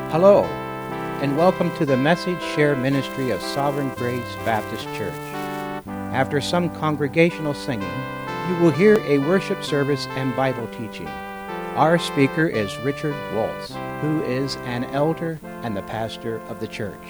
Hello, and welcome to the Message Share Ministry of Sovereign Grace Baptist Church. After some congregational singing, you will hear a worship service and Bible teaching. Our speaker is Richard Waltz, who is an elder and the pastor of the church.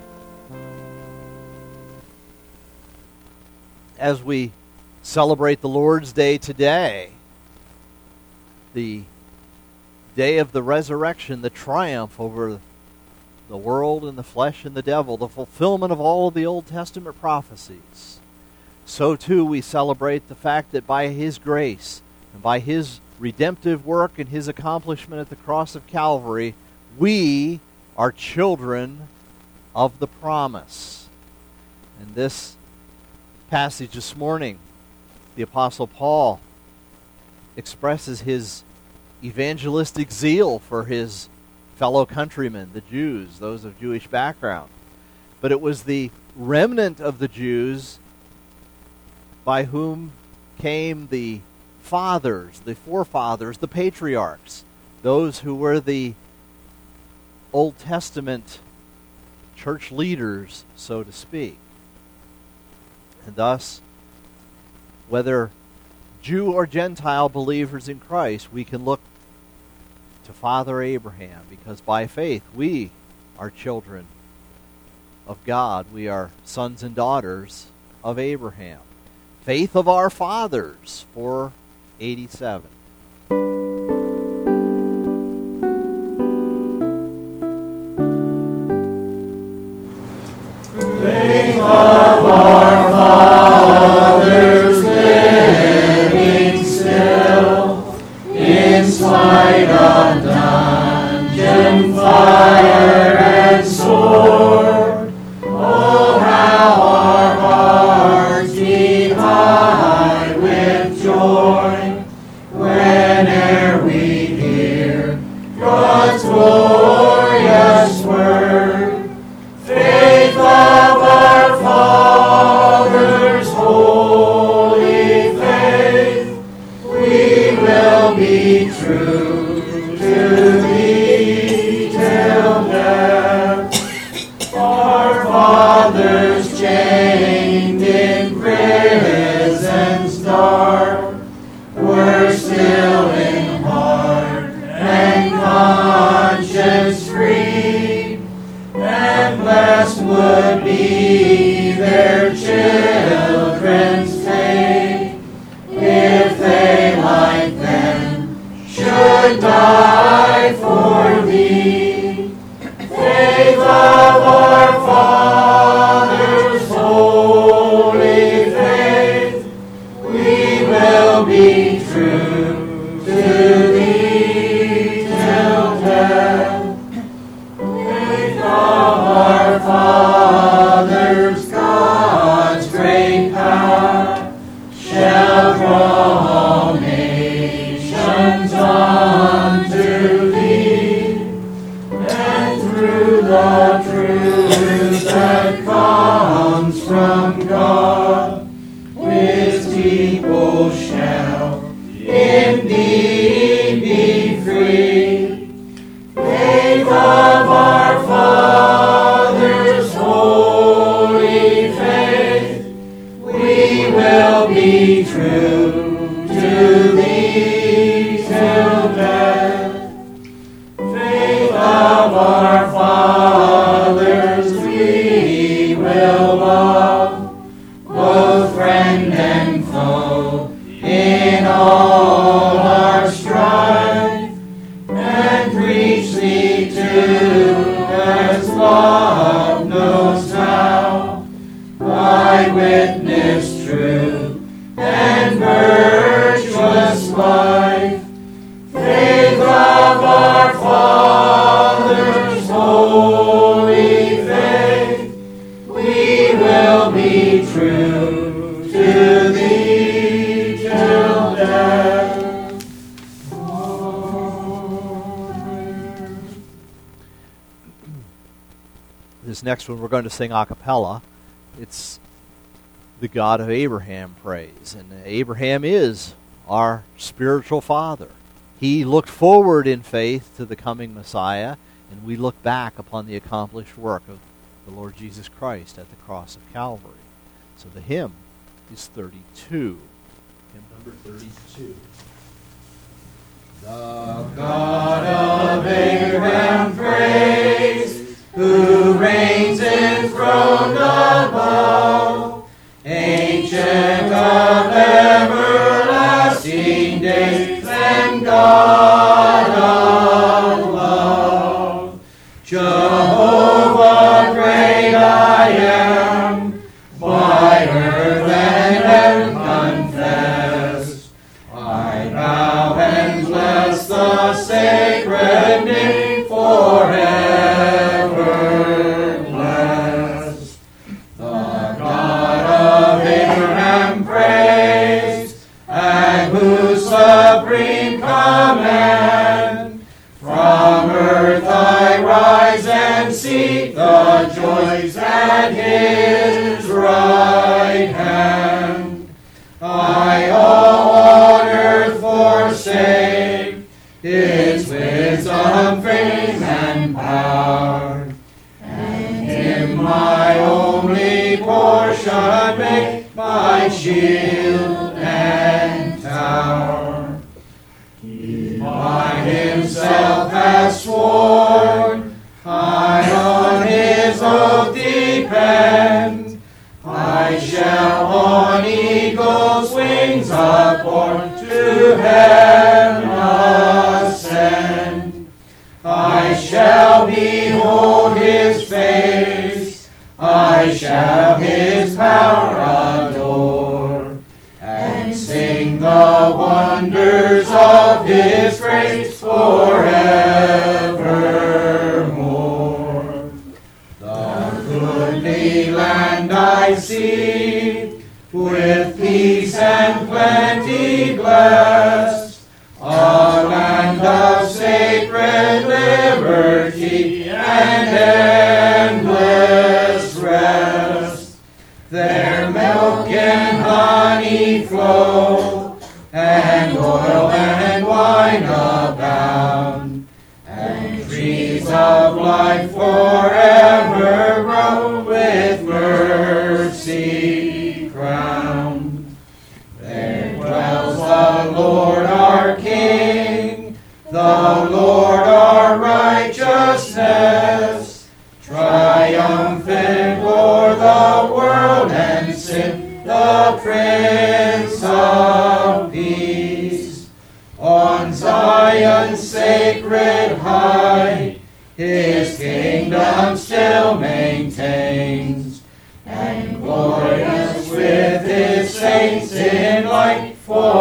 As we celebrate the Lord's Day today, the day of the resurrection, the triumph over the world and the flesh and the devil, the fulfillment of all of the Old Testament prophecies, so too we celebrate the fact that by His grace and by His redemptive work and His accomplishment at the cross of Calvary, we are children of the promise. In this passage this morning, the Apostle Paul expresses his evangelistic zeal for his fellow countrymen, the Jews, those of Jewish background. But it was the remnant of the Jews by whom came the fathers, the forefathers, the patriarchs, those who were the Old Testament church leaders, so to speak. And thus, whether Jew or Gentile believers in Christ, we can look to Father Abraham, because by faith we are children of God. We are sons and daughters of Abraham. Faith of our fathers, 487. Faith of our fathers, living still, in spite of dungeon, fire, and sword. Oh, how our hearts beat high with joy whene'er we hear God's glorious word. Faith of our fathers, holy faith, we will be true to thee till death. Our fathers chained in prisons dark were still in heart and conscience free, and blessed would be their children's fate if they like them should die for thee. Faith of our fathers, holy faith, we will be true to thee till death. Faith of our fathers, God's great power shall draw all nations unto thee, and through the truth that comes from God, His people shall indeed be free. Faith of our fathers, holy faith, we will be true to thee till death. Faith of our fathers, we will love, both friend and foe, in all our strife, and preach thee to as love knows how, by witness true and virtuous life. Faith of our fathers, holy faith, we will be true to thee till death. Amen. This next one we're going to sing a cappella. It's the God of Abraham praise. And Abraham is our spiritual father. He looked forward in faith to the coming Messiah. And we look back upon the accomplished work of the Lord Jesus Christ at the cross of Calvary. So the hymn is 32. Hymn number 32. The God of Abraham praise, who reigns enthroned above, ancient of everlasting days, and God of love. Jehovah, great I am, by earth and heaven confess. I bow and bless the sacred name forever blessed. The God of Abraham praise, at whose supreme command from earth I rise and seek the joys at his right hand. I all on earth forsake its wisdom, fame, and power, and him my only portion make my shield and tower. He by himself has sworn, I on his oath depend. I shall on eagle's wings upborne to heaven ascend. I shall behold his face, I shall his power adore, and sing the wonders of his grace forevermore. The goodly land I see, with peace and plenty blessed, a land of sacred liberty and endless rest. There milk and honey flow, and oil and wine abound, and trees of life forever grow with mercy crowned. There dwells the Lord our King, the Lord our righteousness, triumphant o'er the world and sin, the Prince of Peace. On Zion's sacred height, his kingdom still maintains, and glorious with his saints in light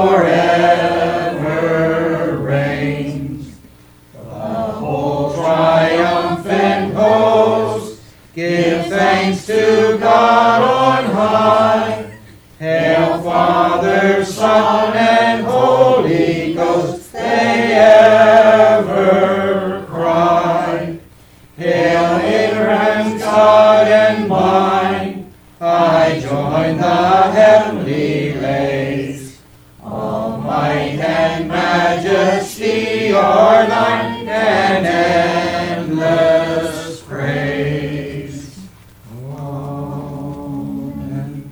forever reigns. The whole triumphant host give thanks to God on high. Hail Father, Son, and Holy Ghost, they ever cry. Hail Abraham's God and mine, I join the heavenly race. All might and majesty are thine, and endless praise. Amen.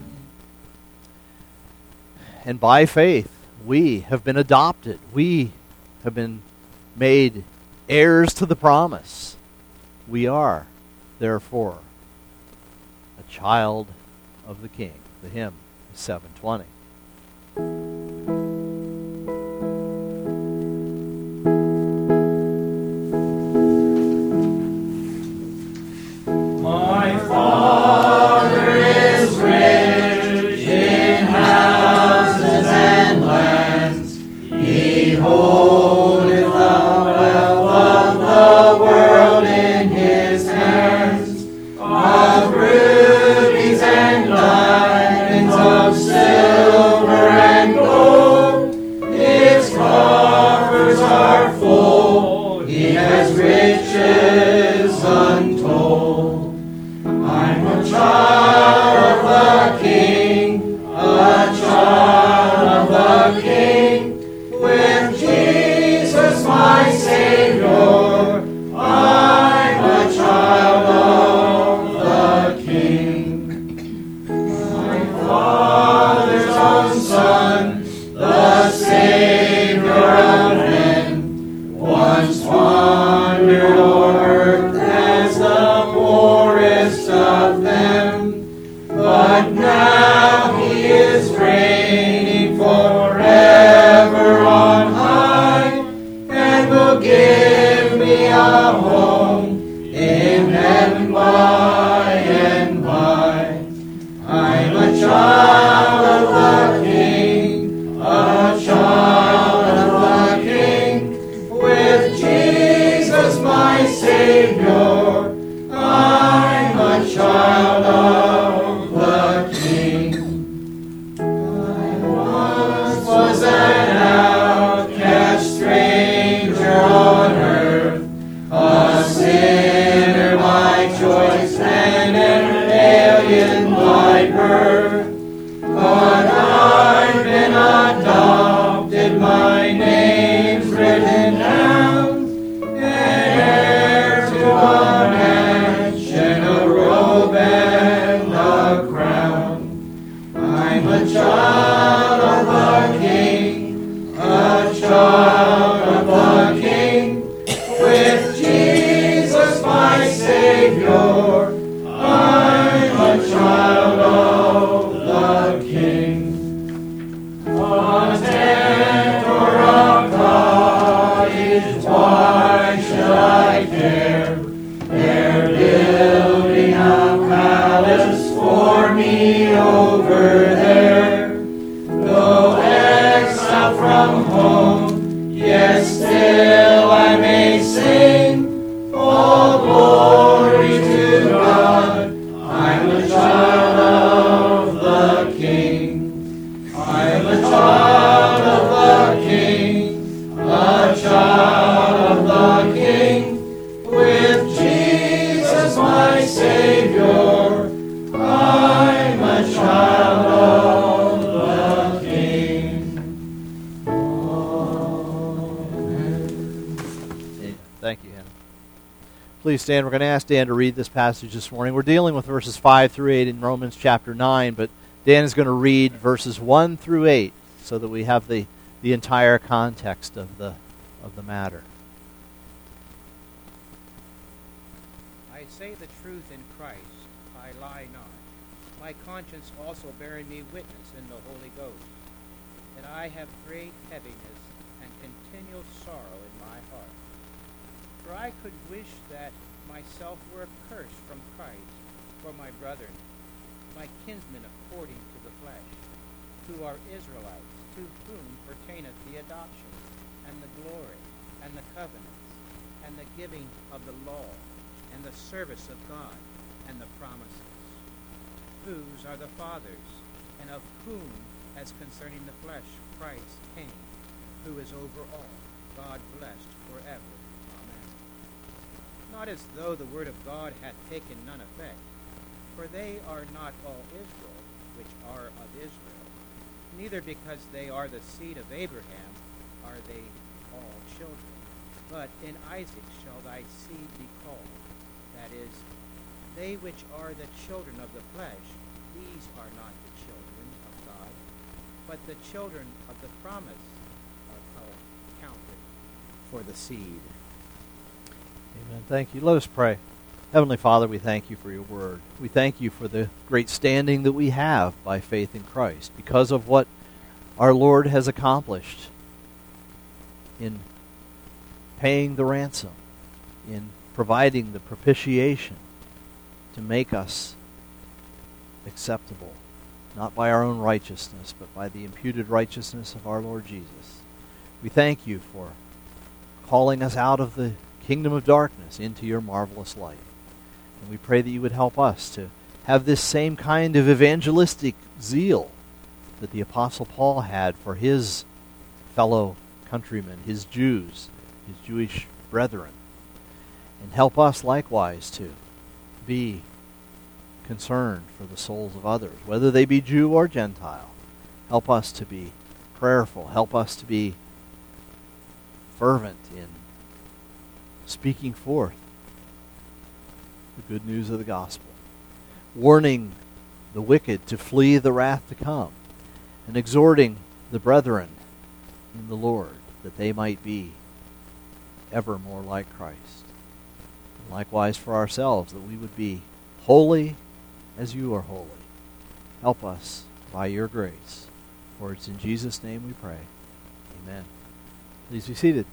And by faith, we have been adopted. We have been made heirs to the promise. We are, therefore, a child of the King. The hymn is 720. My Father is rich in houses and lands. He holdeth the wealth of the world in his hands. Of rubies and diamonds, of silver and wandered o'er earth as the poorest of them, but now he is reigning forever on high, and will give me a home in heaven by and by. I'm a child of the King, a child of the King, with Jesus my Savior. I'm a child of the King. I once was an outcast stranger on earth, a sinner by choice and an alien by birth. But I've been adopted, my name's written down, an heir to a mansion, a robe and a crown. I'm a child of the King, a child of the King, with Jesus my Savior. I'm a child of the King. A tent or a cottage, why should I care? They're building a palace for me over there. Though exiled from home, yet still I may sing all glory to God. I'm a child of the King. I'm a child of the King, a child of the King, with Jesus my Savior. I'm a child of the King. Thank you, Hannah. Please stand. We're going to ask Dan to read this passage this morning. We're dealing with verses 5 through 8 in Romans chapter 9, but Dan is going to read verses 1 through 8 so that we have the entire context of the matter. I say the truth in Christ, I lie not. My conscience also bearing me witness in the Holy Ghost, that I have great heaviness and continual sorrow in my heart. For I could wish that myself were accursed from Christ for my brethren, my kinsmen according to the flesh, who are Israelites, to whom pertaineth the adoption, and the glory, and the covenants, and the giving of the law, and the service of God, and the promises, whose are the fathers, and of whom, as concerning the flesh, Christ came, who is over all, God blessed forever. Amen. Not as though the word of God hath taken none effect, for they are not all Israel, which are of Israel, neither because they are the seed of Abraham are they all children. But in Isaac shall thy seed be called. That is, they which are the children of the flesh, these are not the children of God, but the children of the promise are counted for the seed. Amen. Thank you. Let us pray. Heavenly Father, we thank you for your word. We thank you for the great standing that we have by faith in Christ because of what our Lord has accomplished in paying the ransom, in providing the propitiation to make us acceptable, not by our own righteousness, but by the imputed righteousness of our Lord Jesus. We thank you for calling us out of the kingdom of darkness into your marvelous light. And we pray that you would help us to have this same kind of evangelistic zeal that the Apostle Paul had for his fellow countrymen, his Jews, his Jewish brethren. And help us likewise to be concerned for the souls of others, whether they be Jew or Gentile. Help us to be prayerful. Help us to be fervent in speaking forth the good news of the gospel, warning the wicked to flee the wrath to come, and exhorting the brethren in the Lord that they might be ever more like Christ. likewise for ourselves, that we would be holy as you are holy. Help us by your grace. For it's in Jesus' name we pray. Amen. Please be seated.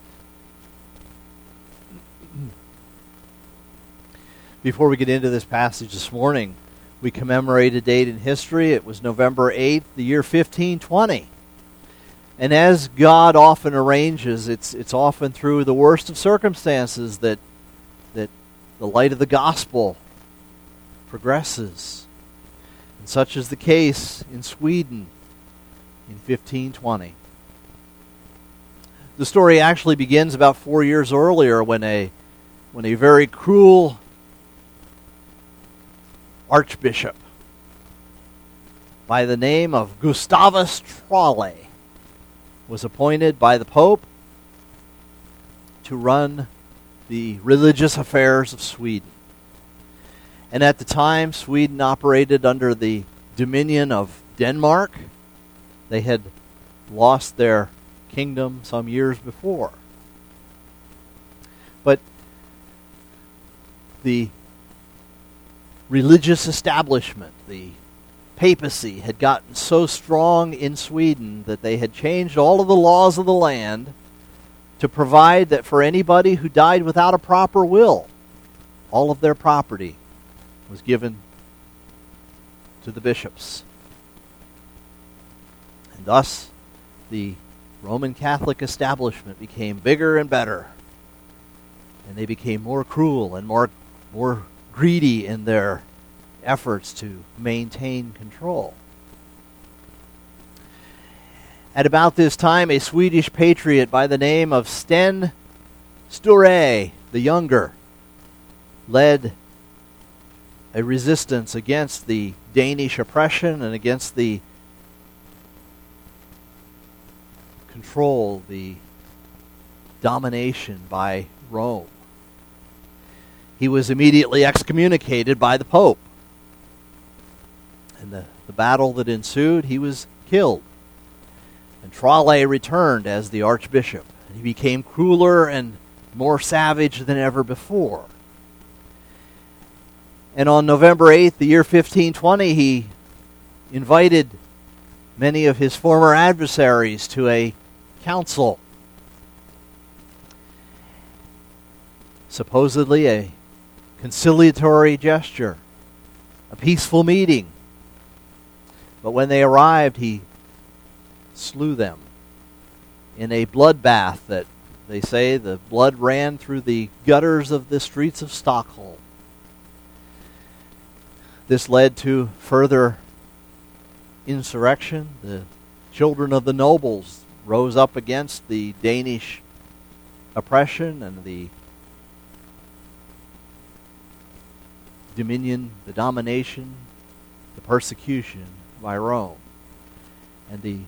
Before we get into this passage this morning, we commemorate a date in history. It was November 8th, the year 1520. And as God often arranges, it's often through the worst of circumstances that the light of the gospel progresses. And such is the case in Sweden in 1520. The story actually begins about 4 years earlier when a very cruel archbishop by the name of Gustavus Trolle was appointed by the Pope to run the religious affairs of Sweden. And at the time, Sweden operated under the dominion of Denmark. They had lost their kingdom some years before. But the religious establishment, the papacy, had gotten so strong in Sweden that they had changed all of the laws of the land to provide that for anybody who died without a proper will, all of their property was given to the bishops. And thus, the Roman Catholic establishment became bigger and better. And they became more cruel and more greedy in their efforts to maintain control. At about this time, a Swedish patriot by the name of Sten Sture the Younger led a resistance against the Danish oppression and against the control, the domination by Rome. He was immediately excommunicated by the Pope. In the battle that ensued, he was killed. And Trolle returned as the archbishop. And he became crueler and more savage than ever before. And on November 8th, the year 1520, he invited many of his former adversaries to a council. Supposedly a conciliatory gesture, a peaceful meeting. But when they arrived, he slew them in a bloodbath that they say the blood ran through the gutters of the streets of Stockholm. This led to further insurrection. The children of the nobles rose up against the Danish oppression and the dominion, the domination, the persecution by Rome. And the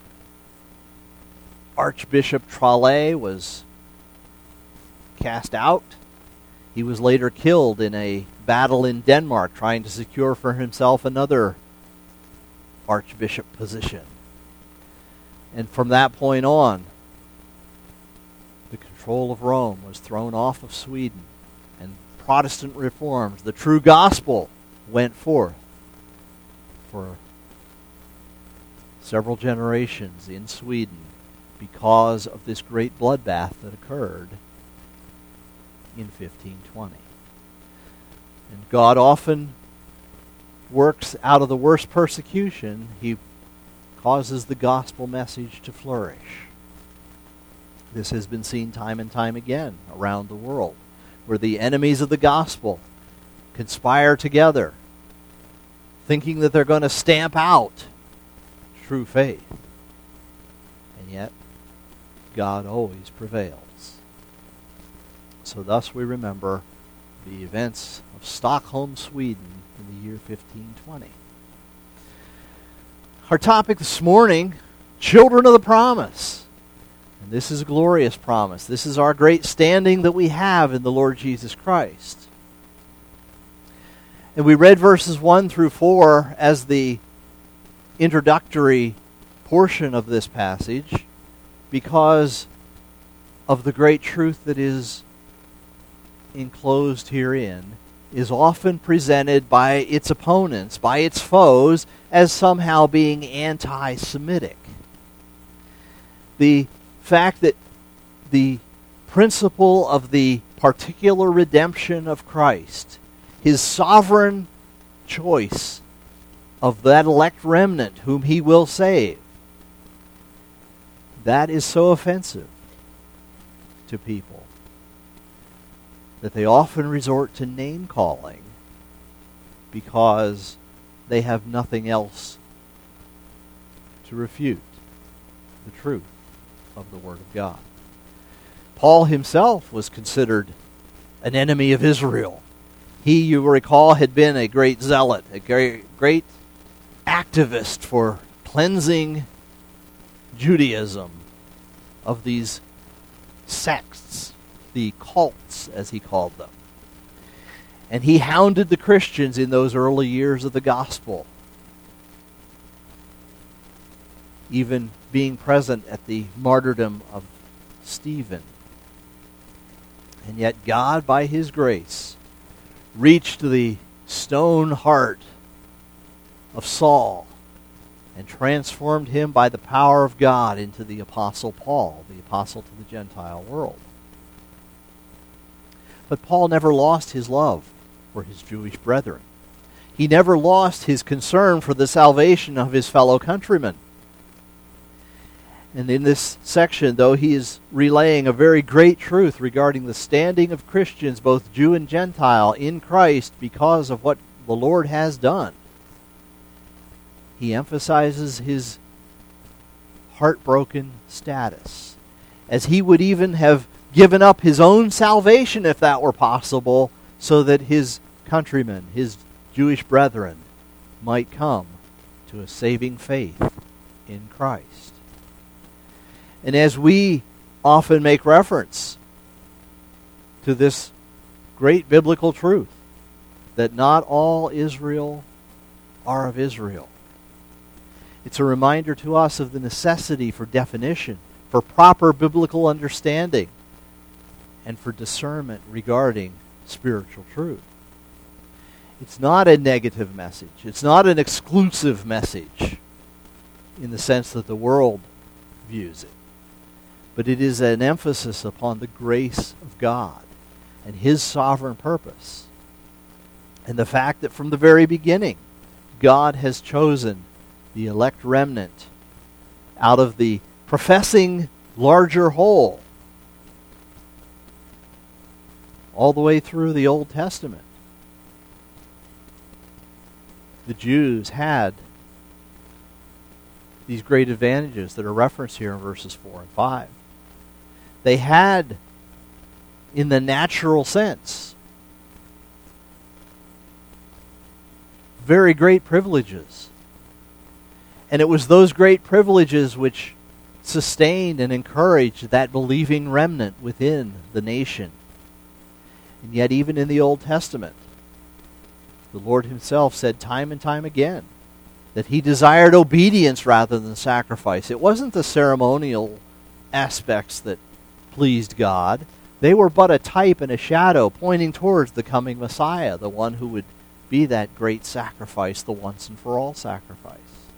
Archbishop Trolle was cast out. He was later killed in a battle in Denmark trying to secure for himself another archbishop position. And from that point on, the control of Rome was thrown off of Sweden, and Protestant reforms, the true gospel, went forth for several generations in Sweden because of this great bloodbath that occurred in 1520. And God often works out of the worst persecution. He causes the gospel message to flourish. This has been seen time and time again around the world, where the enemies of the gospel conspire together, thinking that they're going to stamp out true faith. And yet, God always prevails. So thus we remember the events of Stockholm, Sweden in the year 1520. Our topic this morning, children of the promise. And this is a glorious promise. This is our great standing that we have in the Lord Jesus Christ. And we read verses 1 through 4 as the introductory portion of this passage because of the great truth that is enclosed herein is often presented by its opponents, by its foes, as somehow being anti-Semitic. The fact that the principle of the particular redemption of Christ, his sovereign choice of that elect remnant whom he will save, that is so offensive to people that they often resort to name-calling because they have nothing else to refute the truth of the Word of God. Paul himself was considered an enemy of Israel. He, you recall, had been a great zealot, a great activist for cleansing Judaism of these sects, the cults, as he called them. And he hounded the Christians in those early years of the gospel, even being present at the martyrdom of Stephen. And yet God, by his grace, reached the stone heart of Saul and transformed him by the power of God into the Apostle Paul, the apostle to the Gentile world. But Paul never lost his love for his Jewish brethren. He never lost his concern for the salvation of his fellow countrymen. And in this section, though he is relaying a very great truth regarding the standing of Christians, both Jew and Gentile, in Christ because of what the Lord has done, he emphasizes his heartbroken status, as he would even have given up his own salvation, if that were possible, so that his countrymen, his Jewish brethren, might come to a saving faith in Christ. And as we often make reference to this great biblical truth, that not all Israel are of Israel, it's a reminder to us of the necessity for definition, for proper biblical understanding, and for discernment regarding spiritual truth. It's not a negative message. It's not an exclusive message in the sense that the world views it. But it is an emphasis upon the grace of God and his sovereign purpose. And the fact that from the very beginning, God has chosen the elect remnant out of the professing larger whole all the way through the Old Testament. The Jews had these great advantages that are referenced here in verses 4 and 5. They had, in the natural sense, very great privileges. And it was those great privileges which sustained and encouraged that believing remnant within the nation. And yet even in the Old Testament, the Lord himself said time and time again that he desired obedience rather than sacrifice. It wasn't the ceremonial aspects that pleased God. They were but a type and a shadow pointing towards the coming Messiah, the one who would be that great sacrifice, the once and for all sacrifice.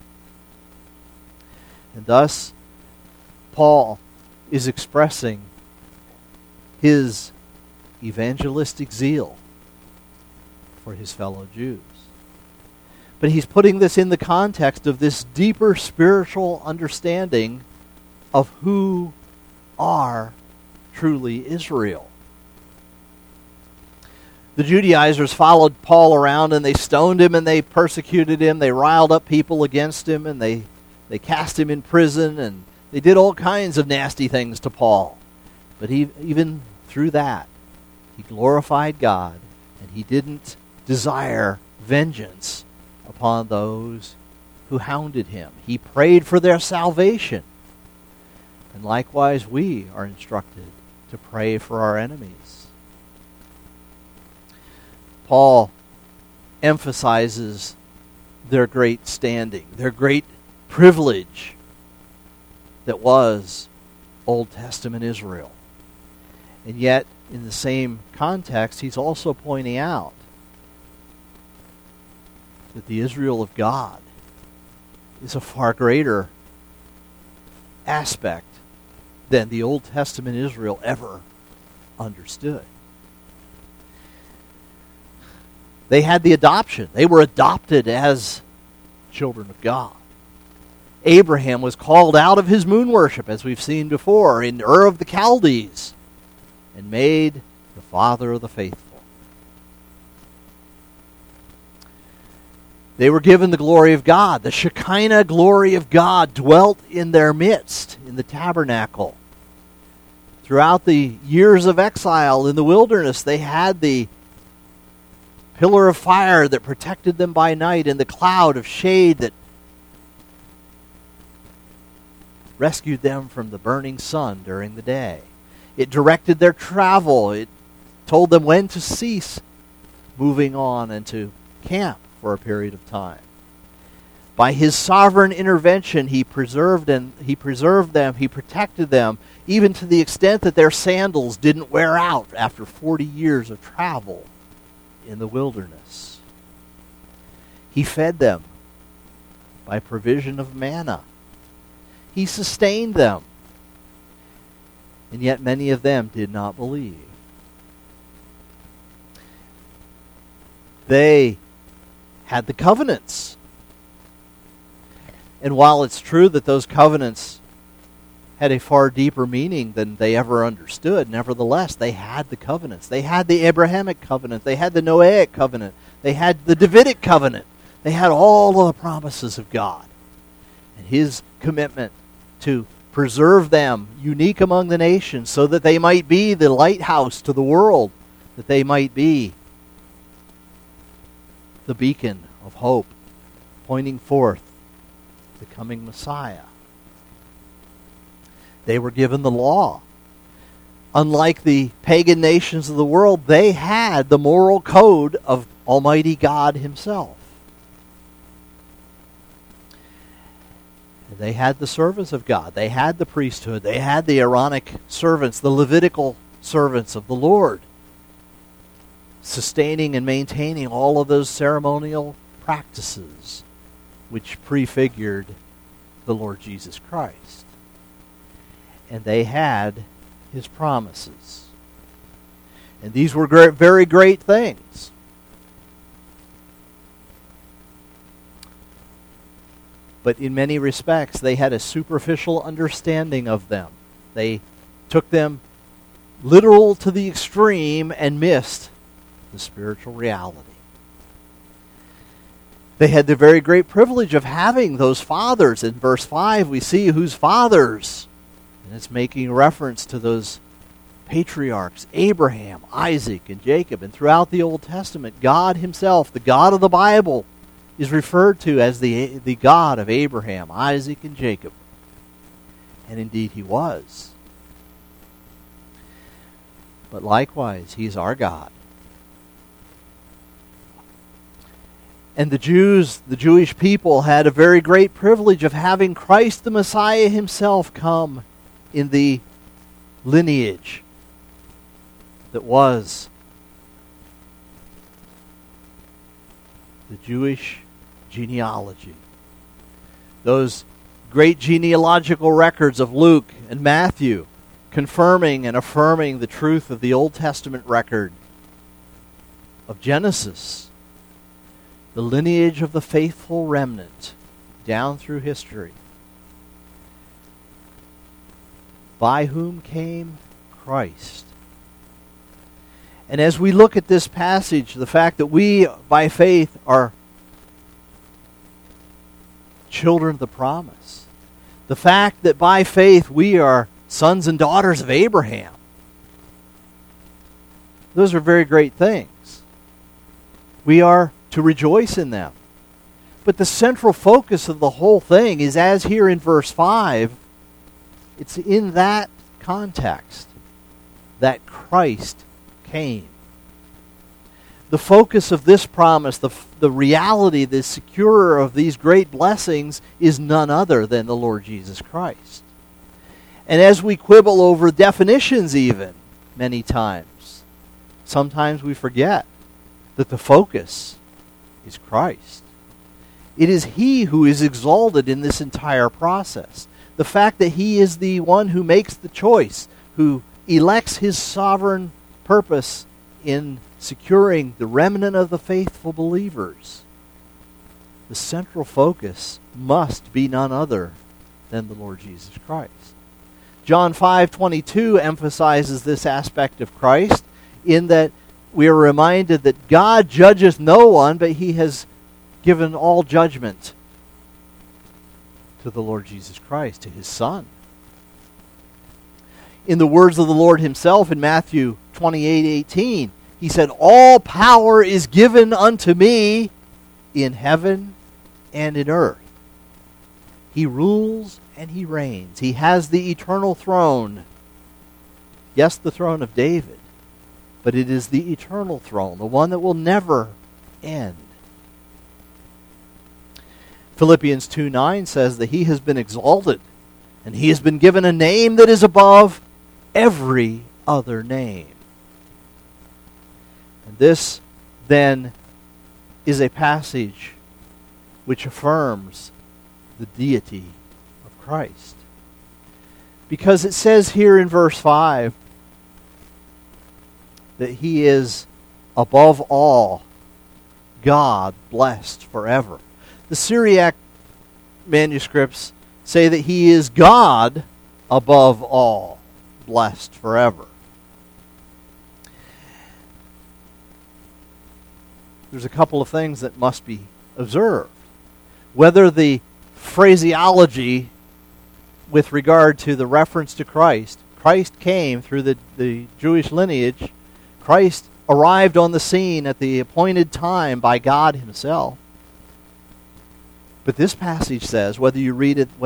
And thus, Paul is expressing his evangelistic zeal for his fellow Jews. But he's putting this in the context of this deeper spiritual understanding of who are truly Israel. The Judaizers followed Paul around and they stoned him and they persecuted him. They riled up people against him and they cast him in prison and they did all kinds of nasty things to Paul. But even through that, he glorified God and he didn't desire vengeance upon those who hounded him. He prayed for their salvation. And likewise, we are instructed to pray for our enemies. Paul emphasizes their great standing, their great privilege that was Old Testament Israel. And yet, in the same context, he's also pointing out that the Israel of God is a far greater aspect than the Old Testament Israel ever understood. They had the adoption. They were adopted as children of God. Abraham was called out of his moon worship, as we've seen before, in Ur of the Chaldees, and made the father of the faithful. They were given the glory of God. The Shekinah glory of God dwelt in their midst in the tabernacle. Throughout the years of exile in the wilderness, they had the pillar of fire that protected them by night and the cloud of shade that rescued them from the burning sun during the day. It directed their travel. It told them when to cease moving on and to camp for a period of time. By his sovereign intervention, he preserved them, he protected them, even to the extent that their sandals didn't wear out after 40 years of travel in the wilderness. He fed them by provision of manna. He sustained them. And yet many of them did not believe. They had the covenants. And while it's true that those covenants had a far deeper meaning than they ever understood, nevertheless, they had the covenants. They had the Abrahamic covenant. They had the Noahic covenant. They had the Davidic covenant. They had all of the promises of God. And his commitment to preserve them, unique among the nations, so that they might be the lighthouse to the world, that they might be the beacon of hope, pointing forth the coming Messiah. They were given the law. Unlike the pagan nations of the world, they had the moral code of Almighty God himself. They had the service of God. They had the priesthood. They had the Aaronic servants, the Levitical servants of the Lord, sustaining and maintaining all of those ceremonial practices which prefigured the Lord Jesus Christ. And they had his promises. And these were very great things. But in many respects, they had a superficial understanding of them. They took them literal to the extreme and missed the spiritual reality. They had the very great privilege of having those fathers. In verse 5, we see whose fathers. And it's making reference to those patriarchs, Abraham, Isaac, and Jacob. And throughout the Old Testament, God himself, the God of the Bible, is referred to as the God of Abraham, Isaac, and Jacob. And indeed he was. But likewise, he's our God. And the Jews, the Jewish people, had a very great privilege of having Christ the Messiah himself come in the lineage that was the Jewish genealogy. Those great genealogical records of Luke and Matthew confirming and affirming the truth of the Old Testament record of Genesis, the lineage of the faithful remnant down through history, by whom came Christ. And as we look at this passage, the fact that we, by faith, are children of the promise, the fact that by faith we are sons and daughters of Abraham, those are very great things. We are to rejoice in them. But the central focus of the whole thing is, as here in verse 5, it's in that context that Christ came. The focus of this promise, the reality, the securer of these great blessings, is none other than the Lord Jesus Christ. And as we quibble over definitions even, many times, sometimes we forget that the focus is Christ. It is He who is exalted in this entire process. The fact that He is the one who makes the choice, who elects His sovereign purpose in securing the remnant of the faithful believers. The central focus must be none other than the Lord Jesus Christ. John 5:22 emphasizes this aspect of Christ in that we are reminded that God judgeth no one, but He has given all judgment to the Lord Jesus Christ, to His Son. In the words of the Lord Himself in Matthew 28:18, He said, "All power is given unto me in heaven and in earth." He rules and He reigns. He has the eternal throne. Yes, the throne of David, but it is the eternal throne, the one that will never end. Philippians 2:9 says that He has been exalted, and He has been given a name that is above every other name. And this, then, is a passage which affirms the deity of Christ. Because it says here in verse 5 that He is above all, God blessed forever. The Syriac manuscripts say that He is God above all, blessed forever. There's a couple of things that must be observed. Whether the phraseology with regard to the reference to Christ came through the Jewish lineage, Christ arrived on the scene at the appointed time by God Himself. But this passage says, whether you read it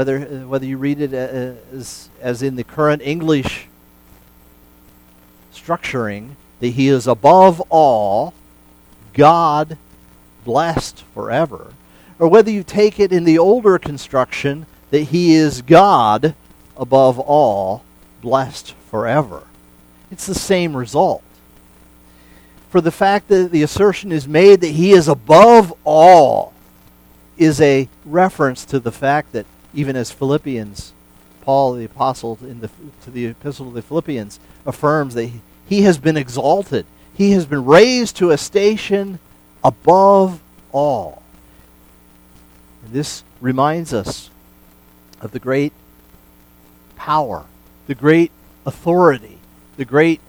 as in the current English structuring, that He is above all, God blessed forever, or whether you take it in the older construction that He is God above all, blessed forever. It's the same result. For the fact that the assertion is made that He is above all is a reference to the fact that even as Philippians, Paul the apostle to the epistle to the Philippians affirms that He has been exalted. He has been raised to a station above all. And this reminds us of the great power, the great authority, the great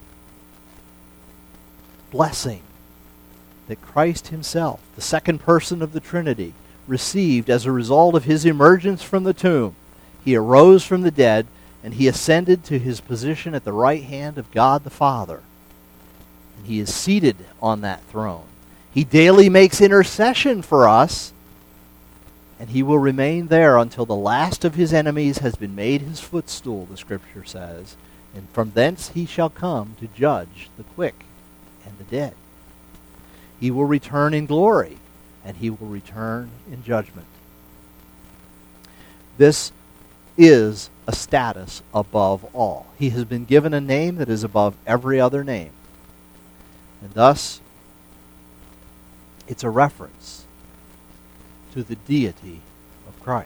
blessing that Christ Himself, the second person of the Trinity, received as a result of His emergence from the tomb. He arose from the dead, and He ascended to His position at the right hand of God the Father. And He is seated on that throne. He daily makes intercession for us, and He will remain there until the last of His enemies has been made His footstool, the Scripture says, and from thence He shall come to judge the quick and the dead. He will return in glory, and He will return in judgment. This is a status above all. He has been given a name that is above every other name. And thus, it's a reference to the deity of Christ.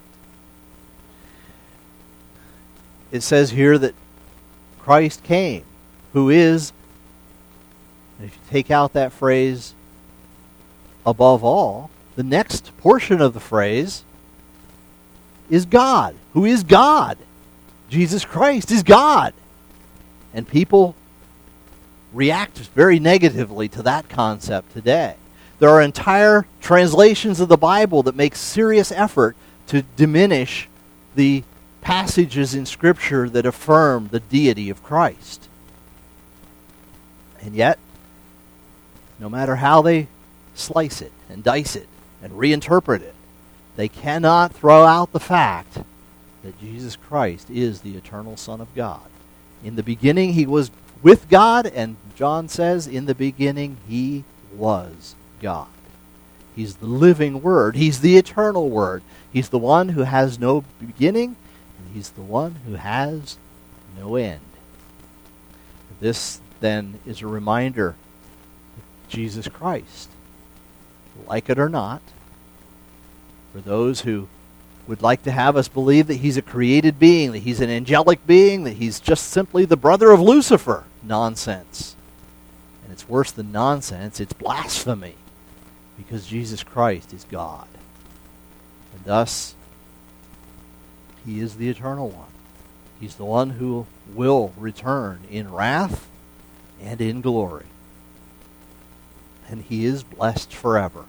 It says here that Christ came, who is, and if you take out that phrase, above all, the next portion of the phrase is God, who is God. Jesus Christ is God. And people react very negatively to that concept today. There are entire translations of the Bible that make serious effort to diminish the passages in Scripture that affirm the deity of Christ. And yet, no matter how they slice it and dice it and reinterpret it, they cannot throw out the fact that Jesus Christ is the eternal Son of God. In the beginning, He was with God, and John says, in the beginning, He was God. He's the living Word. He's the eternal Word. He's the one who has no beginning, and He's the one who has no end. This then is a reminder of Jesus Christ. Like it or not, for those who would like to have us believe that he's a created being, that he's an angelic being, that he's just simply the brother of Lucifer. Nonsense. And it's worse than nonsense, it's blasphemy, because Jesus Christ is God. And thus, he is the eternal one. He's the one who will return in wrath and in glory. And he is blessed forever.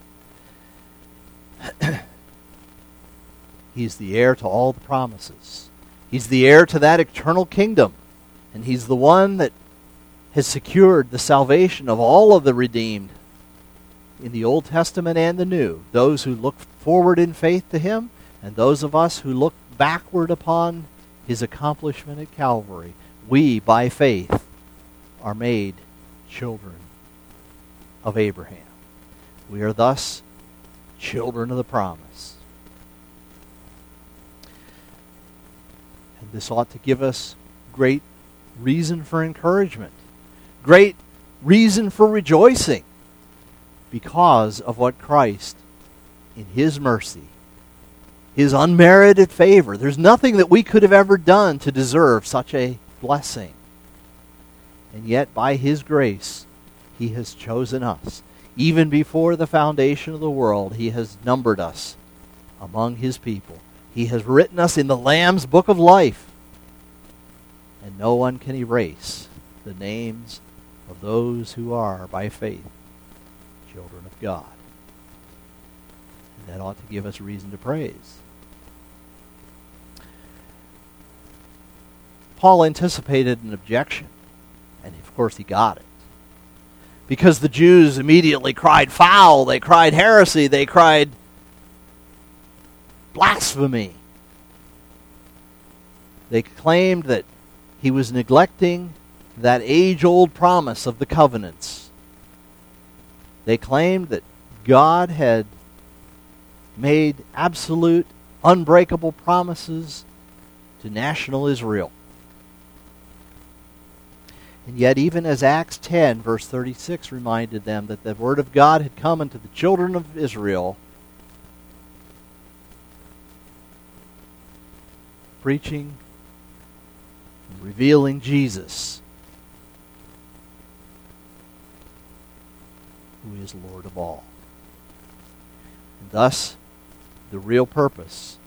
He's the heir to all the promises. He's the heir to that eternal kingdom. And he's the one that has secured the salvation of all of the redeemed in the Old Testament and the New. Those who look forward in faith to him, and those of us who look backward upon his accomplishment at Calvary. We, by faith, are made children of Abraham. We are thus children of the promise. And this ought to give us great reason for encouragement, great reason for rejoicing, because of what Christ, in his mercy, his unmerited favor, there's nothing that we could have ever done to deserve such a blessing. And yet, by his grace, he has chosen us. Even before the foundation of the world, he has numbered us among his people. He has written us in the Lamb's book of life. And no one can erase the names of those who are, by faith, children of God. And that ought to give us reason to praise. Paul anticipated an objection, and of course he got it. Because the Jews immediately cried foul, they cried heresy, they cried blasphemy. They claimed that he was neglecting that age-old promise of the covenants. They claimed that God had made absolute, unbreakable promises to national Israel. And yet, even as Acts 10, verse 36 reminded them that the word of God had come unto the children of Israel, preaching and revealing Jesus, who is Lord of all. And thus, the real purpose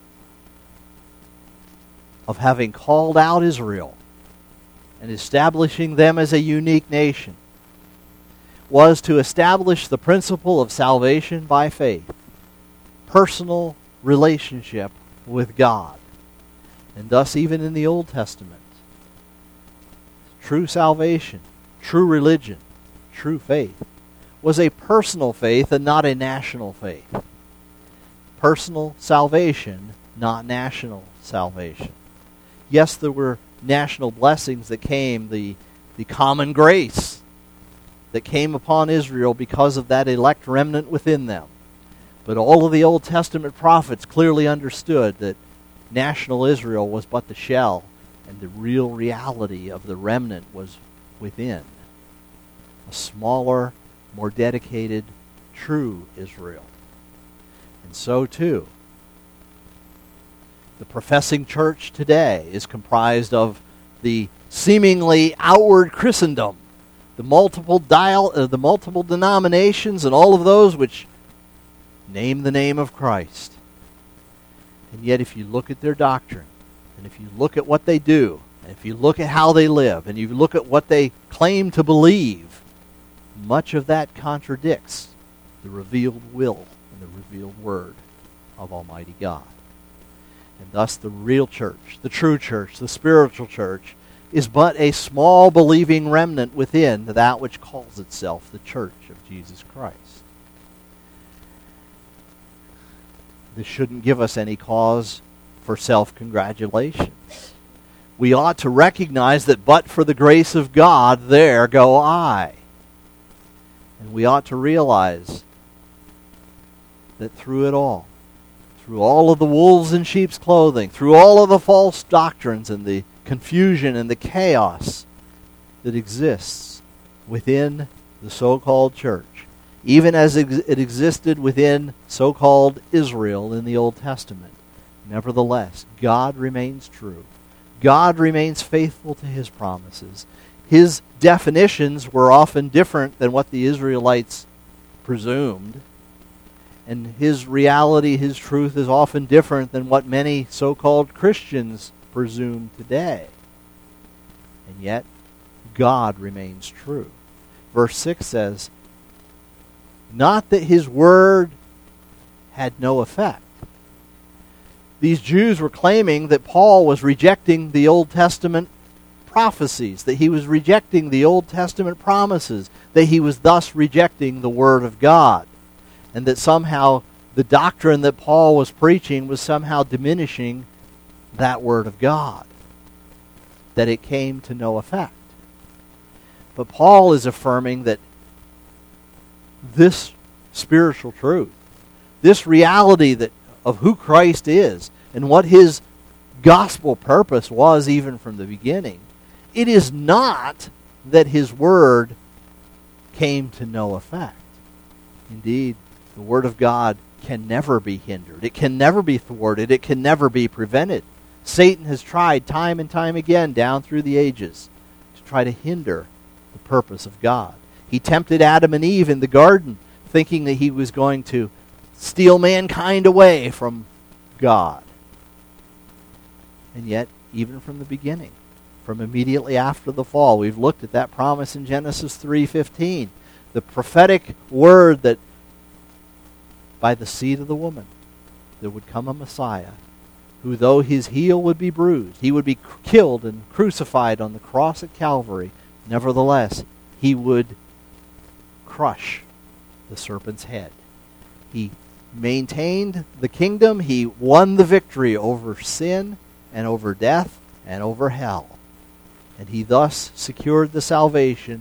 of having called out Israel and establishing them as a unique nation was to establish the principle of salvation by faith, personal relationship with God. And thus, even in the Old Testament, true salvation, true religion, true faith was a personal faith and not a national faith. Personal salvation, not national salvation. Yes, there were national blessings that came, the common grace that came upon Israel because of that elect remnant within them. But all of the Old Testament prophets clearly understood that national Israel was but the shell, and the real reality of the remnant was within. A smaller, more dedicated, true Israel. And so too, the professing church today is comprised of the seemingly outward Christendom, the multiple denominations and all of those which name the name of Christ. And yet if you look at their doctrine, and if you look at what they do, and if you look at how they live, and you look at what they claim to believe, much of that contradicts the revealed will and the revealed word of Almighty God. And thus the real church, the true church, the spiritual church, is but a small believing remnant within that which calls itself the church of Jesus Christ. This shouldn't give us any cause for self-congratulation. We ought to recognize that but for the grace of God, there go I. And we ought to realize that through it all, through all of the wolves in sheep's clothing, through all of the false doctrines and the confusion and the chaos that exists within the so-called church, even as it existed within so-called Israel in the Old Testament. Nevertheless, God remains true. God remains faithful to his promises. His definitions were often different than what the Israelites presumed. And his reality, his truth, is often different than what many so-called Christians presume today. And yet, God remains true. Verse 6 says, not that his word had no effect. These Jews were claiming that Paul was rejecting the Old Testament prophecies, that he was rejecting the Old Testament promises, that he was thus rejecting the Word of God, and that somehow the doctrine that Paul was preaching was somehow diminishing that Word of God, that it came to no effect. But Paul is affirming that this spiritual truth, this reality of who Christ is and what his gospel purpose was even from the beginning, it is not that his word came to no effect. Indeed, the word of God can never be hindered. It can never be thwarted. It can never be prevented. Satan has tried time and time again down through the ages to try to hinder the purpose of God. He tempted Adam and Eve in the garden, thinking that he was going to steal mankind away from God. And yet, even from the beginning, from immediately after the fall, we've looked at that promise in Genesis 3:15, the prophetic word that by the seed of the woman there would come a Messiah, who though his heel would be bruised, he would be killed and crucified on the cross at Calvary, nevertheless, he would crush the serpent's head. He maintained the kingdom. He won the victory over sin and over death and over hell. And he thus secured the salvation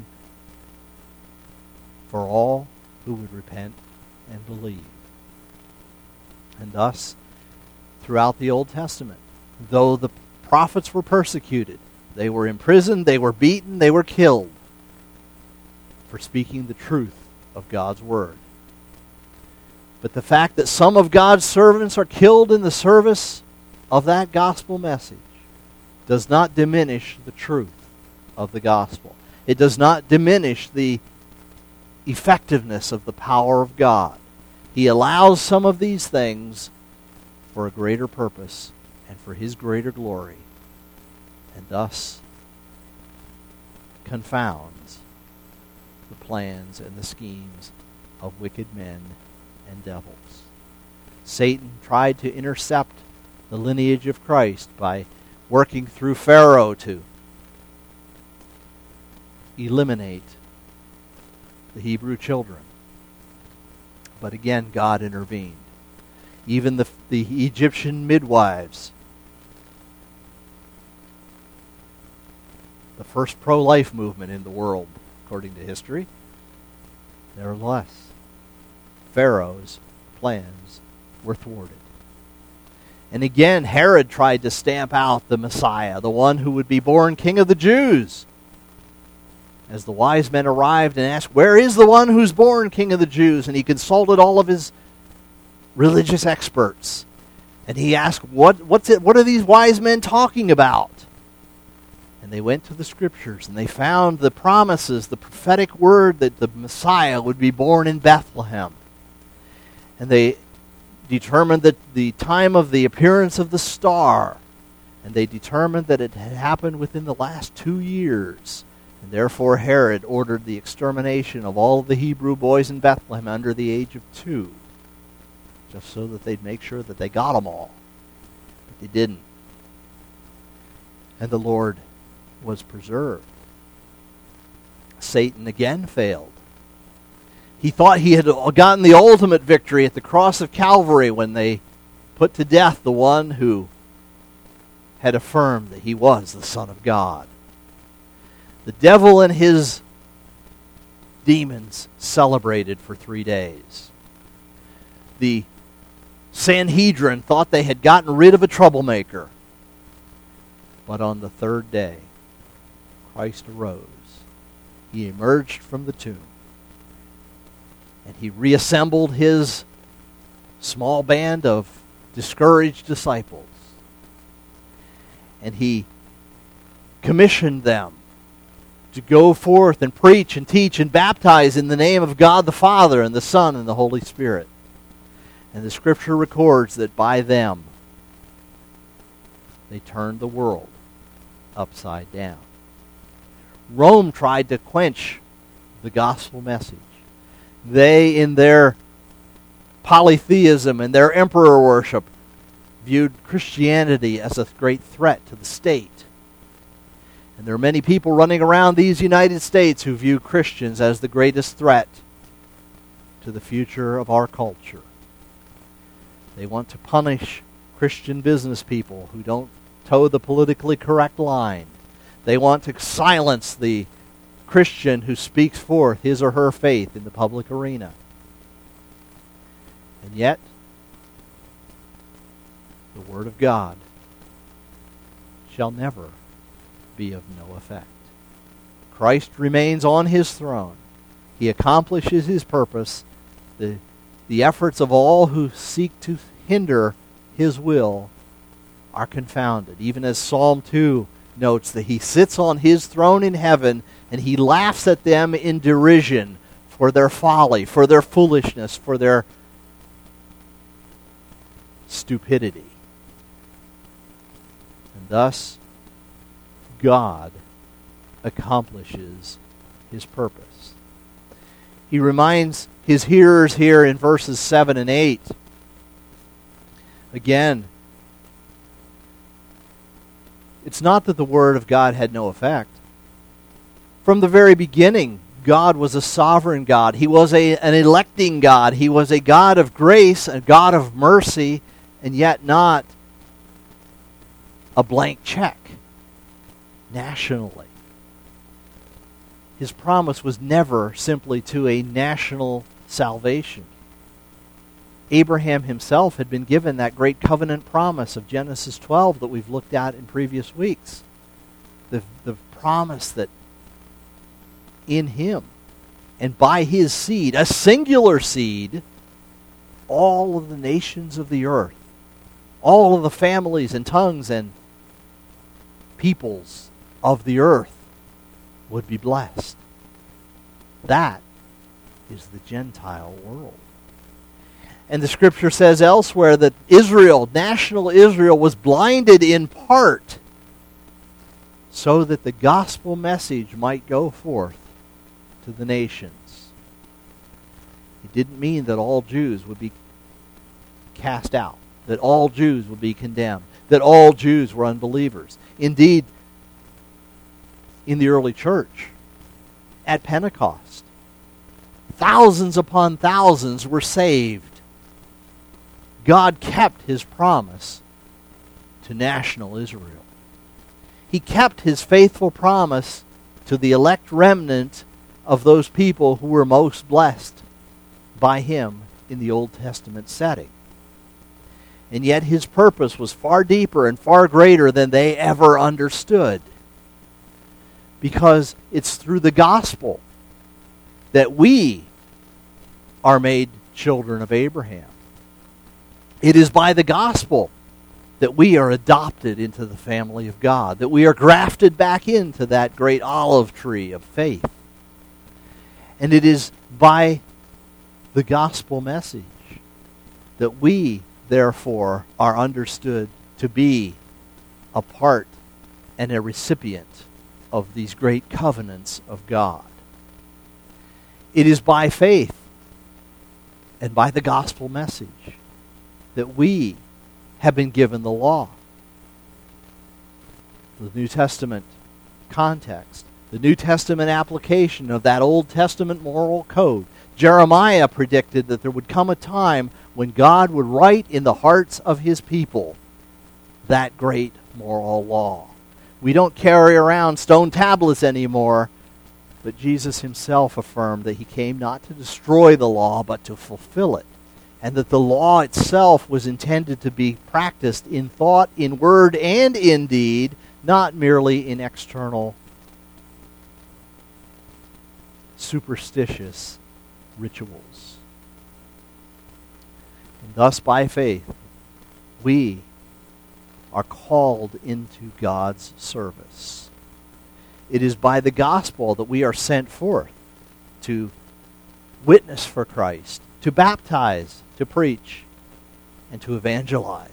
for all who would repent and believe. And thus, throughout the Old Testament, though the prophets were persecuted, they were imprisoned, they were beaten, they were killed for speaking the truth of God's word. But the fact that some of God's servants are killed in the service of that gospel message does not diminish the truth of the gospel. It does not diminish the effectiveness of the power of God. He allows some of these things for a greater purpose and for his greater glory, and thus confounds the plans and the schemes of wicked men and devils. Satan tried to intercept the lineage of Christ by working through Pharaoh to eliminate the Hebrew children. But again, God intervened. Even the Egyptian midwives, the first pro-life movement in the world, according to history, nevertheless, Pharaoh's plans were thwarted. And again, Herod tried to stamp out the Messiah, the one who would be born King of the Jews. As the wise men arrived and asked, "Where is the one who's born King of the Jews?" And he consulted all of his religious experts. And he asked, what are these wise men talking about? And they went to the Scriptures, and they found the promises, the prophetic word that the Messiah would be born in Bethlehem. And they determined that the time of the appearance of the star, and they determined that it had happened within the last 2 years. And therefore Herod ordered the extermination of all of the Hebrew boys in Bethlehem under the age of 2, just so that they'd make sure that they got them all. But they didn't. And the Lord was preserved. Satan again failed. He thought he had gotten the ultimate victory at the cross of Calvary when they put to death the one who had affirmed that he was the Son of God. The devil and his demons celebrated for 3 days. The Sanhedrin thought they had gotten rid of a troublemaker. But on the third day, Christ arose he emerged from the tomb. And he reassembled his small band of discouraged disciples. And he commissioned them to go forth and preach and teach and baptize in the name of God the Father and the Son and the Holy Spirit. And the Scripture records that by them, they turned the world upside down. Rome tried to quench the gospel message. They, in their polytheism and their emperor worship, viewed Christianity as a great threat to the state. And there are many people running around these United States who view Christians as the greatest threat to the future of our culture. They want to punish Christian business people who don't toe the politically correct line. They want to silence the Christian who speaks forth his or her faith in the public arena. And yet, the Word of God shall never be of no effect. Christ remains on his throne. He accomplishes his purpose. The efforts of all who seek to hinder his will are confounded. Even as Psalm 2 notes that he sits on his throne in heaven and he laughs at them in derision for their folly, for their foolishness, for their stupidity. And thus, God accomplishes his purpose. He reminds his hearers here in verses 7 and 8. Again, it's not that the Word of God had no effect. From the very beginning, God was a sovereign God. He was an electing God. He was a God of grace, a God of mercy, and yet not a blank check nationally. His promise was never simply to a national salvation. Abraham himself had been given that great covenant promise of Genesis 12 that we've looked at in previous weeks. The promise that in him and by his seed, a singular seed, all of the nations of the earth, all of the families and tongues and peoples of the earth would be blessed. That is the Gentile world. And the Scripture says elsewhere that Israel, national Israel, was blinded in part so that the gospel message might go forth to the nations. It didn't mean that all Jews would be cast out, that all Jews would be condemned, that all Jews were unbelievers. Indeed, in the early church, at Pentecost, thousands upon thousands were saved. God kept his promise to national Israel. He kept his faithful promise to the elect remnant of those people who were most blessed by him in the Old Testament setting. And yet his purpose was far deeper and far greater than they ever understood. Because it's through the gospel that we are made children of Abraham. It is by the gospel that we are adopted into the family of God, that we are grafted back into that great olive tree of faith. And it is by the gospel message that we, therefore, are understood to be a part and a recipient of these great covenants of God. It is by faith and by the gospel message that we have been given the law. The New Testament context, the New Testament application of that Old Testament moral code. Jeremiah predicted that there would come a time when God would write in the hearts of his people that great moral law. We don't carry around stone tablets anymore, but Jesus himself affirmed that he came not to destroy the law, but to fulfill it. And that the law itself was intended to be practiced in thought, in word, and in deed, not merely in external superstitious rituals. And thus, by faith, we are called into God's service. It is by the gospel that we are sent forth to witness for Christ, to baptize, to preach, and to evangelize.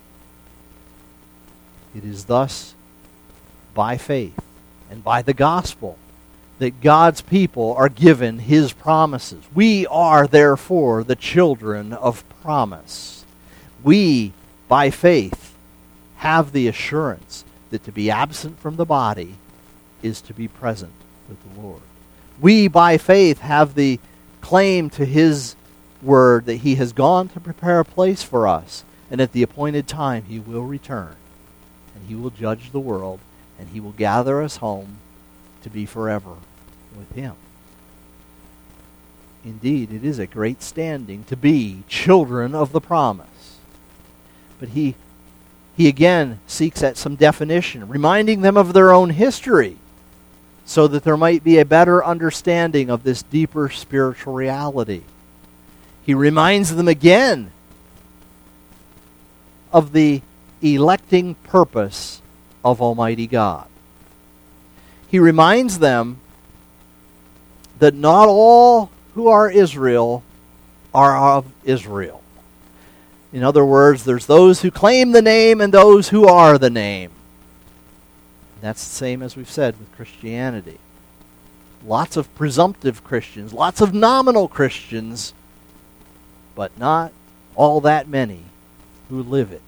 It is thus by faith and by the gospel that God's people are given His promises. We are therefore the children of promise. We, by faith, have the assurance that to be absent from the body is to be present with the Lord. We, by faith, have the claim to His word that He has gone to prepare a place for us, and at the appointed time He will return, and He will judge the world, and He will gather us home to be forever with Him. Indeed, it is a great standing to be children of the promise. But he again seeks at some definition, reminding them of their own history, so that there might be a better understanding of this deeper spiritual reality. He reminds them again of the electing purpose of Almighty God. He reminds them that not all who are Israel are of Israel. In other words, there's those who claim the name and those who are the name. That's the same as we've said with Christianity. Lots of presumptive Christians, lots of nominal Christians, but not all that many who live it.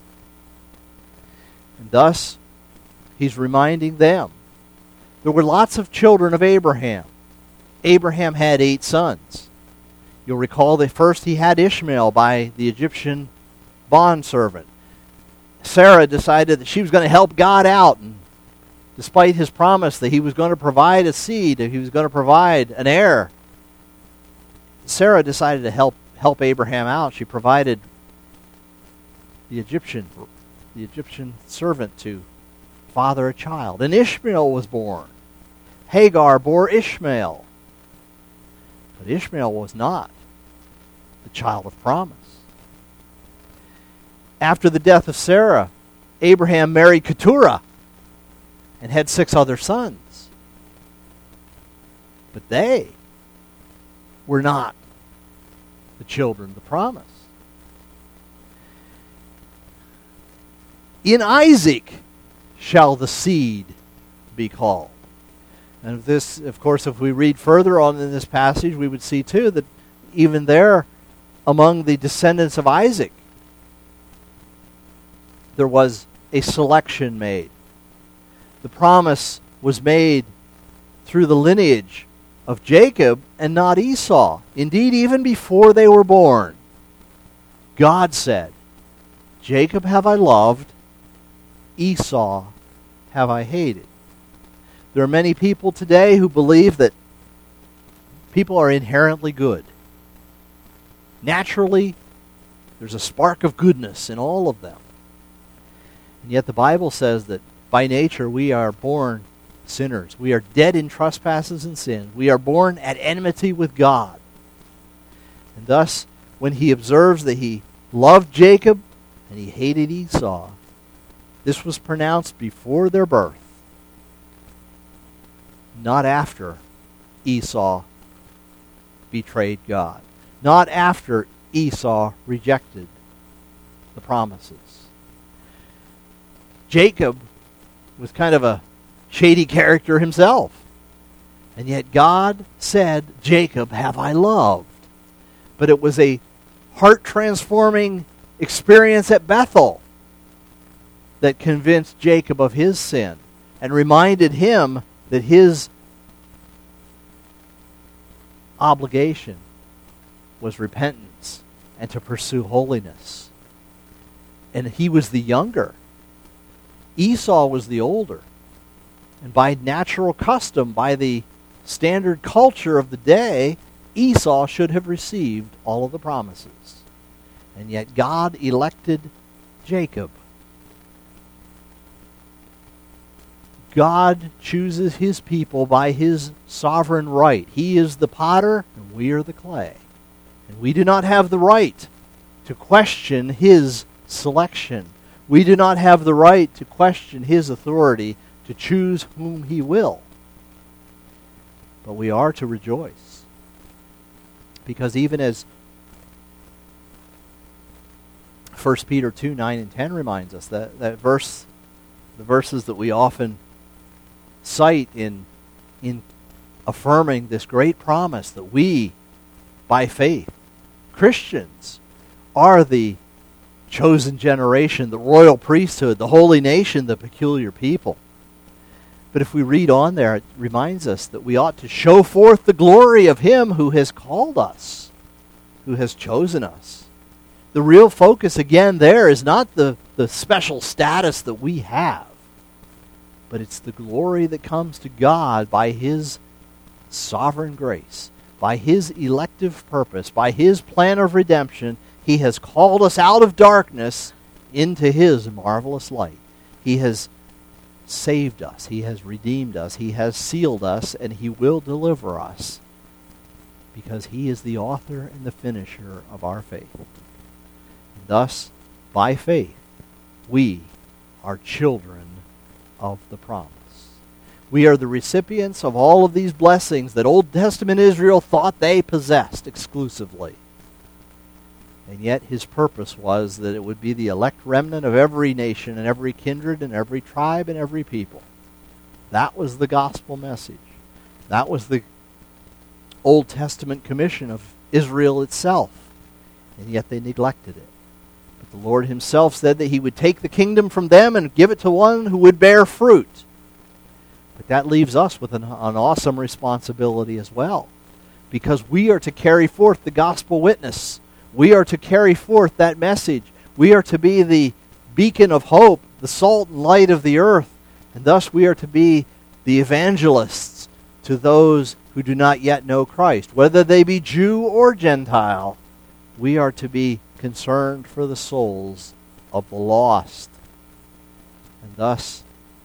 And thus, he's reminding them. There were lots of children of Abraham. Abraham had 8 sons. You'll recall that first he had Ishmael by the Egyptian bondservant. Sarah decided that she was going to help God out, and despite his promise that he was going to provide a seed, that he was going to provide an heir, Sarah decided to help Abraham out. She provided the Egyptian servant to father a child. And Ishmael was born. Hagar bore Ishmael. But Ishmael was not the child of promise. After the death of Sarah, Abraham married Keturah and had 6 other sons. But they were not the children of the promise. In Isaac shall the seed be called. And this, of course, if we read further on in this passage, we would see too that even there, among the descendants of Isaac, there was a selection made. The promise was made through the lineage of Jacob and not Esau. Indeed, even before they were born, God said, Jacob have I loved, Esau have I hated. There are many people today who believe that people are inherently good. Naturally, there's a spark of goodness in all of them. And yet the Bible says that by nature we are born sinners. We are dead in trespasses and sins. We are born at enmity with God. And thus, when he observes that he loved Jacob and he hated Esau, this was pronounced before their birth, not after Esau betrayed God, not after Esau rejected the promises. Jacob was kind of a shady character himself, and yet God said, Jacob have I loved. But it was a heart-transforming experience at Bethel that convinced Jacob of his sin and reminded him that his obligation was repentance and to pursue holiness. And he was the younger. Esau was the older. And by natural custom, by the standard culture of the day, Esau should have received all of the promises. And yet God elected Jacob. God chooses his people by his sovereign right. He is the potter, and we are the clay. And we do not have the right to question his selection. We do not have the right to question his authority to choose whom he will. But we are to rejoice. Because even as 1 Peter 2, 9 and 10 reminds us, that verse, the verses that we often cite in affirming this great promise that we, by faith, Christians, are the chosen generation, the royal priesthood, the holy nation, the peculiar people. But if we read on there, it reminds us that we ought to show forth the glory of him who has called us, who has chosen us. The real focus again there is not the special status that we have, but it's the glory that comes to God by his sovereign grace, by his elective purpose, by his plan of redemption. He has called us out of darkness into his marvelous light. He has saved us. He has redeemed us. He has sealed us, and he will deliver us because he is the author and the finisher of our faith. And thus, by faith, we are children of the promise. We are the recipients of all of these blessings that Old Testament Israel thought they possessed exclusively. And yet his purpose was that it would be the elect remnant of every nation and every kindred and every tribe and every people. That was the gospel message. That was the Old Testament commission of Israel itself. And yet they neglected it. But the Lord himself said that he would take the kingdom from them and give it to one who would bear fruit. But that leaves us with an awesome responsibility as well. Because we are to carry forth the gospel witness. We are to carry forth that message. We are to be the beacon of hope, the salt and light of the earth. And thus we are to be the evangelists to those who do not yet know Christ. Whether they be Jew or Gentile, we are to be concerned for the souls of the lost. And thus,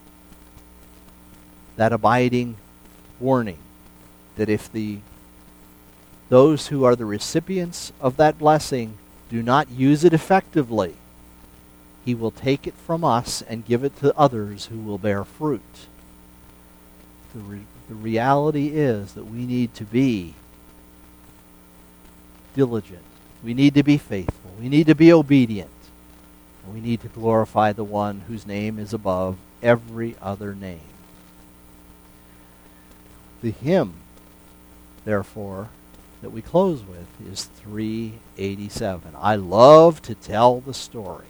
that abiding warning that if those who are the recipients of that blessing do not use it effectively, he will take it from us and give it to others who will bear fruit. The reality is that we need to be diligent. We need to be faithful. We need to be obedient. And we need to glorify the one whose name is above every other name. The hymn, therefore, that we close with is 387. I love to tell the story.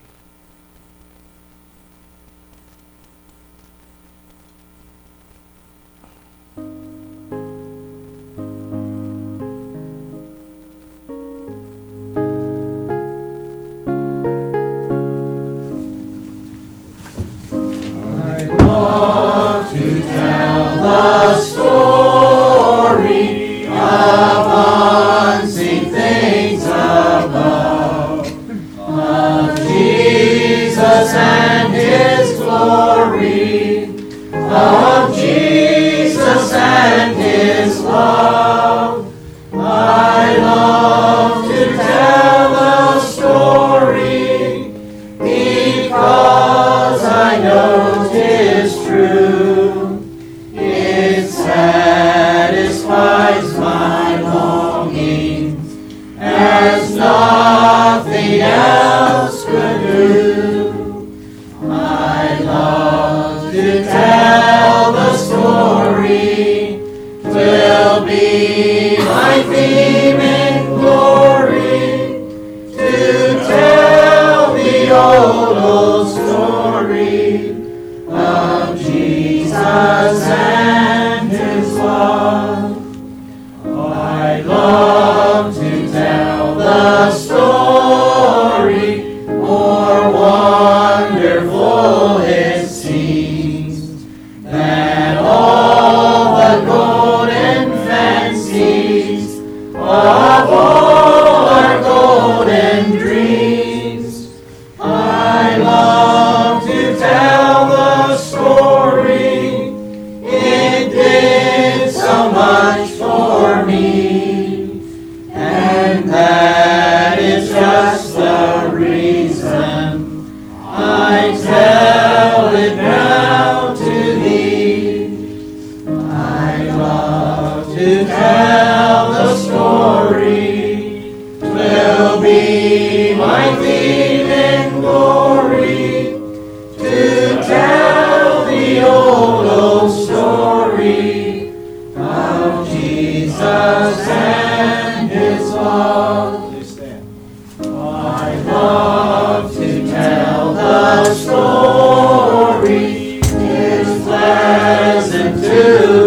I love to tell the story and that is just the reason I tell it now to thee. I love to tell the story, 'twill be my theme and glory, to tell the old story of Jesus and his love. I love to tell the story, it's pleasant to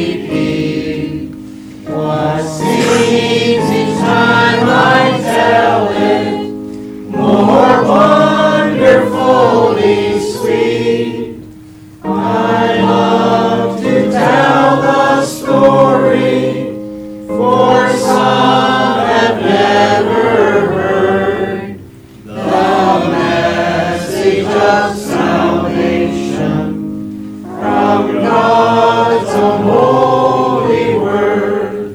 repeat what seems each time I tell it more wonderfully sweet. I love to tell the story, for some have never heard the message of salvation from God's own holy word.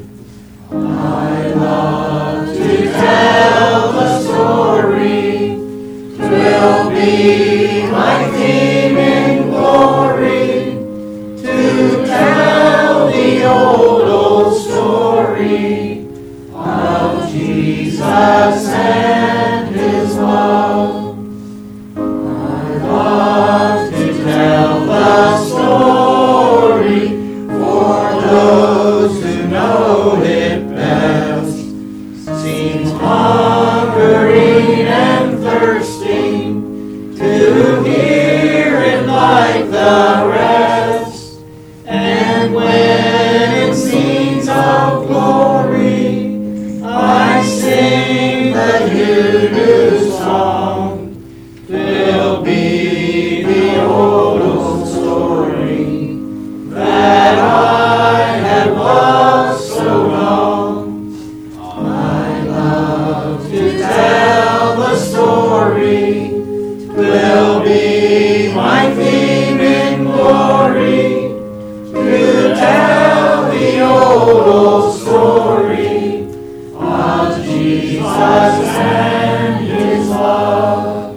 I love to tell the story, 'twill be my theme in glory, to tell the old story of Jesus and his love. I love to tell the story for those who know it best. Seems hungering and thirsting to hear it like the rest. And when in scenes of glory I sing the new song, 'twill be the old story that I have loved so long. I love to tell the story, 'twill be my theme in glory, to tell the old story of Jesus and his love.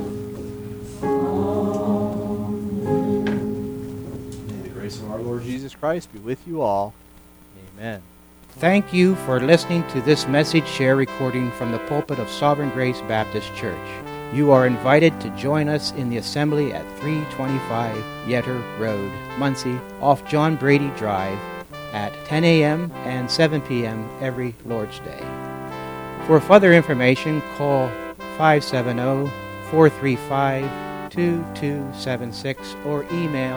May the grace of our Lord Jesus Christ be with you all. Amen. Thank you for listening to this message share recording from the pulpit of Sovereign Grace Baptist Church. You are invited to join us in the assembly at 325 Yetter Road, Muncie, off John Brady Drive at 10 a.m. and 7 p.m. every Lord's Day. For further information, call 570-435-2276 or email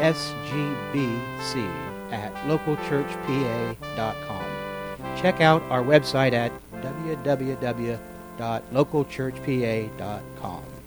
sgbc@localchurchpa.com. Check out our website at www.localchurchpa.com.